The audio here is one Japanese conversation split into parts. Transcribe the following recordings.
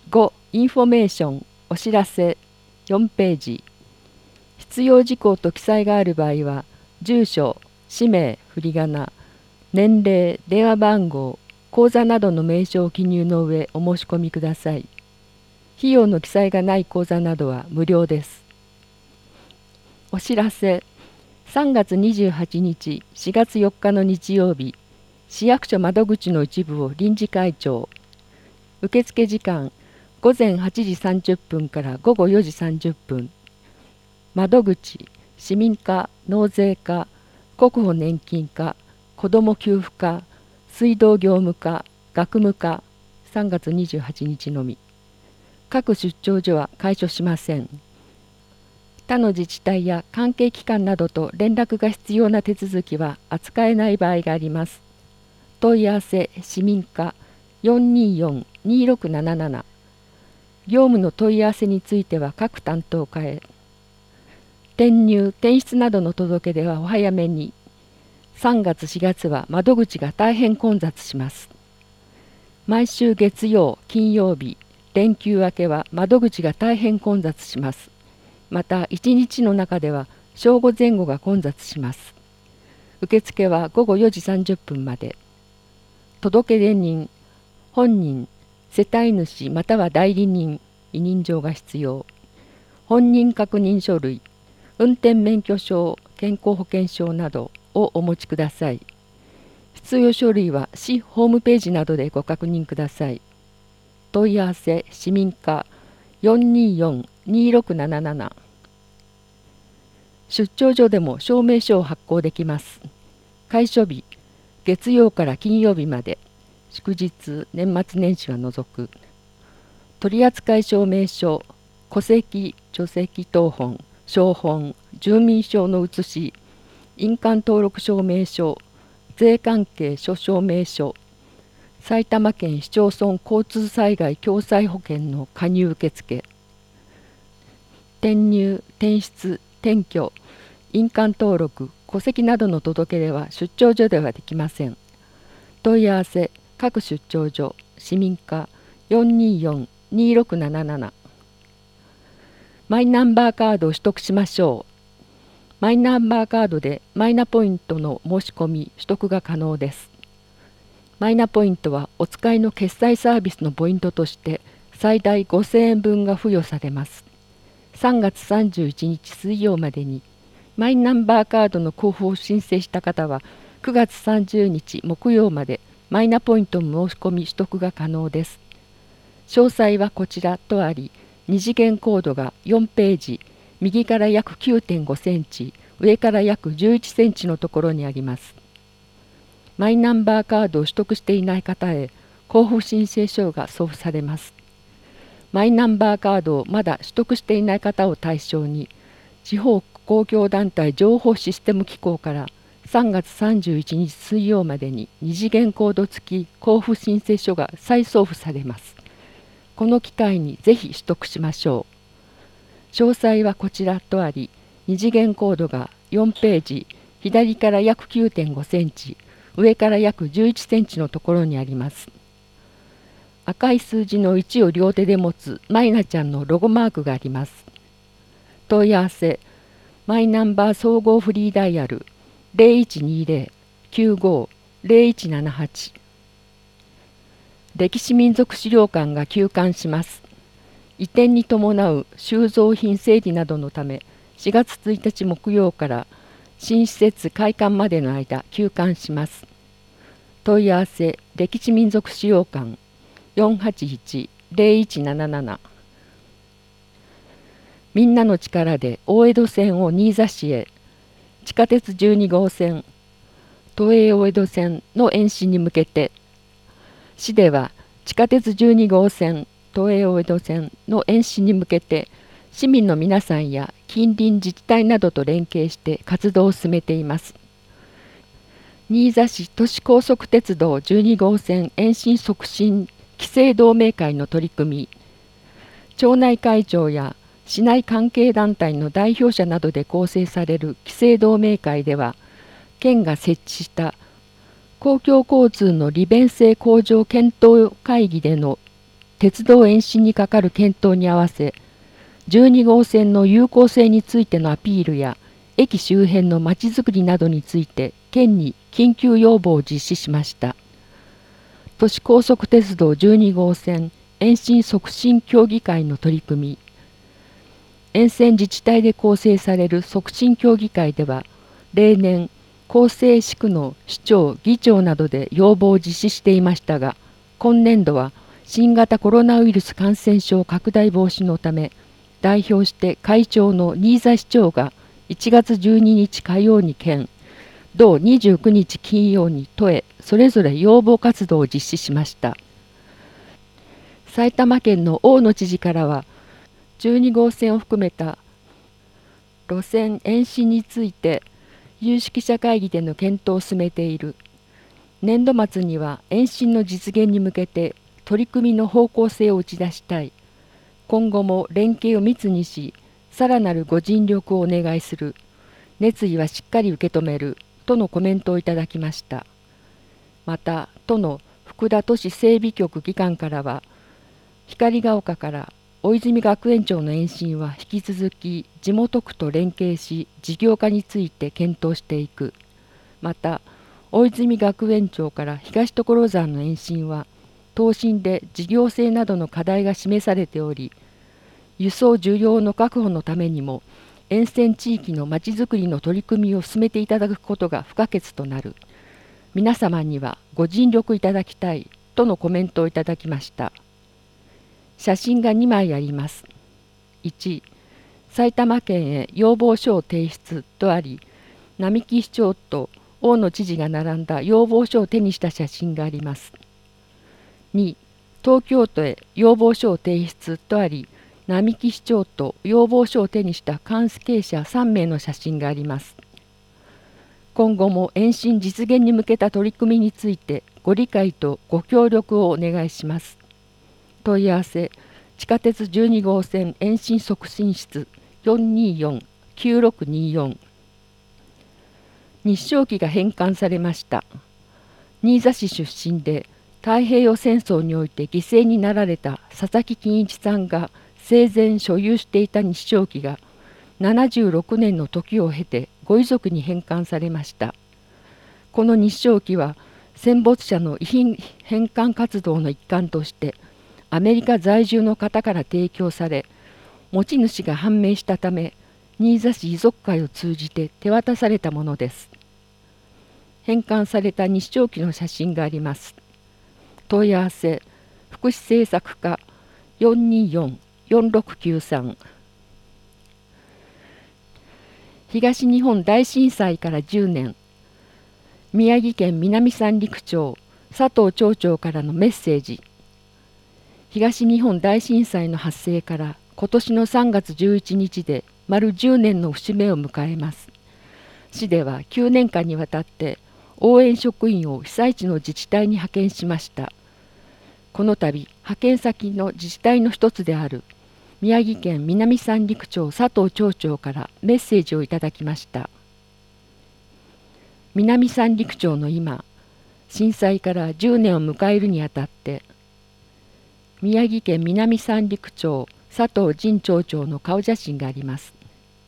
5. インフォメーションお知らせ4ページ。必要事項と記載がある場合は、住所、氏名、振り仮名、年齢、電話番号、口座などの名称を記入の上お申し込みください。費用の記載がない口座などは無料です。お知らせ。3月28日、4月4日の日曜日、市役所窓口の一部を臨時開庁。受付時間、午前8時30分から午後4時30分。窓口、市民課、納税課、国保年金課、子ども給付課、水道業務課、学務課、3月28日のみ。各出張所は開所しません。他の自治体や関係機関などと連絡が必要な手続きは扱えない場合があります。問い合わせ市民課 424-2677。業務の問い合わせについては各担当課へ。転入・転出などの届け出はお早めに。3月4月は窓口が大変混雑します。毎週月曜、金曜日、連休明けは窓口が大変混雑します。また1日の中では正午前後が混雑します。受付は午後4時30分まで。届出人、本人、世帯主または代理人、委任状が必要。本人確認書類、運転免許証、健康保険証などをお持ちください。必要書類は市ホームページなどでご確認ください。問い合わせ市民課 424-2677。出張所でも証明書を発行できます。開所日、月曜から金曜日まで、祝日、年末年始は除く。取扱証明書、戸籍、除籍謄本、証本、住民票の写し、印鑑登録証明書、税関係諸証明書、埼玉県市町村交通災害共済保険の加入受付、転入・転出・転居、印鑑登録、戸籍などの届け出は出張所ではできません。問い合わせ各出張所、市民課 424-2677。マイナンバーカードを取得しましょう。マイナンバーカードでマイナポイントの申し込み・取得が可能です。マイナポイントはお使いの決済サービスのポイントとして最大5000円分が付与されます。3月31日水曜までにマイナンバーカードの交付を申請した方は9月30日木曜までマイナポイントの申し込み取得が可能です。詳細はこちらとあり、2次元コードが4ページ、右から約 9.5 センチ、上から約11センチのところにあります。マイナンバーカードを取得していない方へ交付申請書が送付されます。マイナンバーカードをまだ取得していない方を対象に、地方公共団体情報システム機構から3月31日水曜までに2次元コード付き交付申請書が再送付されます。この機会にぜひ取得しましょう。詳細はこちらとあり、2次元コードが4ページ、左から約 9.5 センチ、上から約11センチのところにあります。赤い数字の1を両手で持つマイナちゃんのロゴマークがあります。問い合わせ、マイナンバー総合フリーダイヤル 0120-95-0178。歴史民族資料館が休館します。移転に伴う収蔵品整理などのため、4月1日木曜から新施設開館までの間休館します。問い合わせ歴史民族資料館 481-0177。みんなの力で大江戸線を新座市へ。地下鉄12号線都営大江戸線の延伸に向けて、市では地下鉄12号線都営大江戸線の延伸に向けて市民の皆さんや近隣自治体などと連携して活動を進めています。新座市都市高速鉄道12号線延伸促進期成同盟会の取り組み、町内会長や市内関係団体の代表者などで構成される期成同盟会では、県が設置した公共交通の利便性向上検討会議での鉄道延伸にかかる検討に合わせ、12号線の有効性についてのアピールや、駅周辺のまちづくりなどについて県に緊急要望を実施しました。都市高速鉄道12号線延伸促進協議会の取り組み。沿線自治体で構成される促進協議会では、例年、構成市区の市長、議長などで要望を実施していましたが、今年度は新型コロナウイルス感染症拡大防止のため、代表して会長の新座市長が1月12日火曜に県、同29日金曜に都へそれぞれ要望活動を実施しました。埼玉県の大野知事からは、12号線を含めた路線延伸について有識者会議での検討を進めている。年度末には延伸の実現に向けて取り組みの方向性を打ち出したい。今後も連携を密にし、さらなるご尽力をお願いする。熱意はしっかり受け止める。とのコメントをいただきました。また、都の福田都市整備局技官からは、光が丘から大泉学園町の延伸は引き続き地元区と連携し、事業化について検討していく。また、大泉学園町から東所沢の延伸は、答申で事業性などの課題が示されており、輸送需要の確保のためにも、沿線地域のまちづくりの取り組みを進めていただくことが不可欠となる。皆様にはご尽力いただきたいとのコメントをいただきました。写真が2枚あります。1、埼玉県へ要望書を提出とあり、並木市長と大野知事が並んだ要望書を手にした写真があります。2、東京都へ要望書を提出とあり、並木市長と要望書を手にした関係者3名の写真があります。今後も延伸実現に向けた取り組みについてご理解とご協力をお願いします。問い合わせ、地下鉄12号線延伸促進室 424-9624。日照旗が返還されました。新座市出身で太平洋戦争において犠牲になられた佐々木金一さんが生前所有していた日照旗が76年の時を経てご遺族に返還されました。この日照旗は戦没者の遺品返還活動の一環としてアメリカ在住の方から提供され、持ち主が判明したため新座市遺族会を通じて手渡されたものです。返還された日照旗の写真があります。問い合わせ、福祉政策課 424-4693。東日本大震災から10年、宮城県南三陸町佐藤町長からのメッセージ。東日本大震災の発生から今年の3月11日で丸10年の節目を迎えます。市では9年間にわたって応援職員を被災地の自治体に派遣しました。この度、派遣先の自治体の一つである宮城県南三陸町佐藤町長からメッセージをいただきました。南三陸町の今、震災から10年を迎えるにあたって、宮城県南三陸町佐藤仁町長の顔写真があります。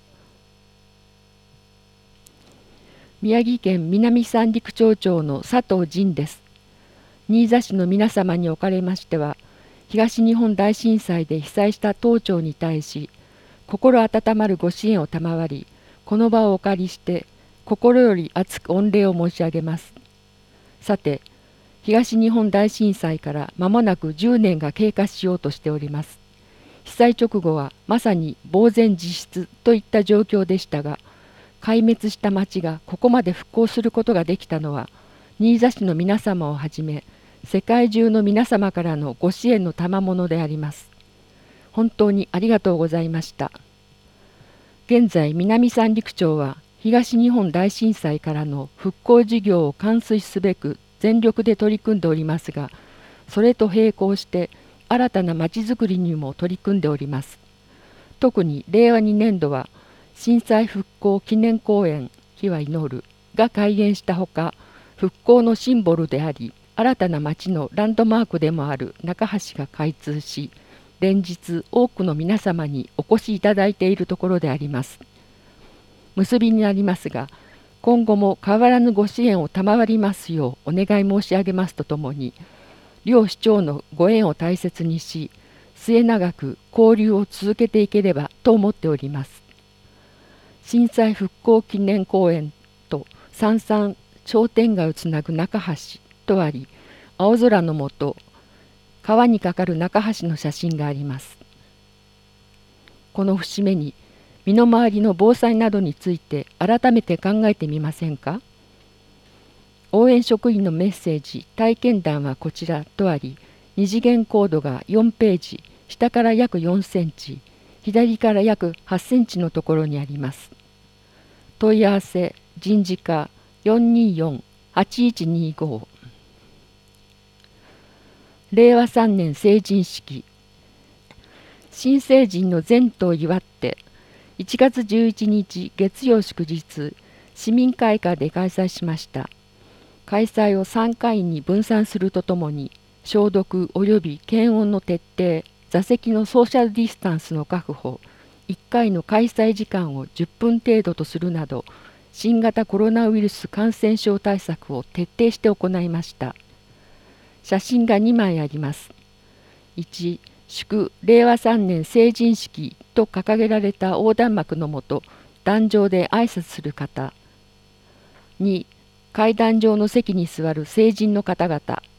宮城県南三陸町長の佐藤仁です。新座市の皆様におかれましては、東日本大震災で被災した当町に対し、心温まるご支援を賜り、この場をお借りして、心より厚く御礼を申し上げます。さて、東日本大震災から間もなく10年が経過しようとしております。被災直後はまさに呆然自失といった状況でしたが、壊滅した町がここまで復興することができたのは、新座市の皆様をはじめ、世界中の皆様からのご支援の賜物であります。本当にありがとうございました。現在、南三陸町は東日本大震災からの復興事業を完遂すべく全力で取り組んでおりますが、それと並行して新たなまちづくりにも取り組んでおります。特に令和2年度は震災復興記念公園「日は祈る」が開園したほか、復興のシンボルであり、 新たな町のランドマークでもある中橋が開通し、連日多くの皆様にお越しいただいているところであります。結びになりますが、今後も変わらぬご支援を賜りますようお願い申し上げますとともに、両市長のご縁を大切にし、末永く交流を続けていければと思っております。震災復興記念公園と三々商店街をつなぐ中橋とあり、青空の下、川に架かる中橋の写真があります。この節目に、身の回りの防災などについて改めて考えてみませんか。応援職員のメッセージ体験談はこちらとあり、二次元コードが4ページ、下から約4センチ、左から約8センチのところにあります。問い合わせ人事課 424-8125。 令和3年成人式。新成人の前途を祝って1月11日月曜祝日、市民会館で開催しました。開催を3回に分散するとともに、消毒及び検温の徹底、座席のソーシャルディスタンスの確保、1回の開催時間を10分程度とするなど、新型コロナウイルス感染症対策を徹底して行いました。写真が2枚あります。1、祝令和3年成人式と掲げられた横断幕のもと、壇上で挨拶する方。2、階段上の席に座る成人の方々。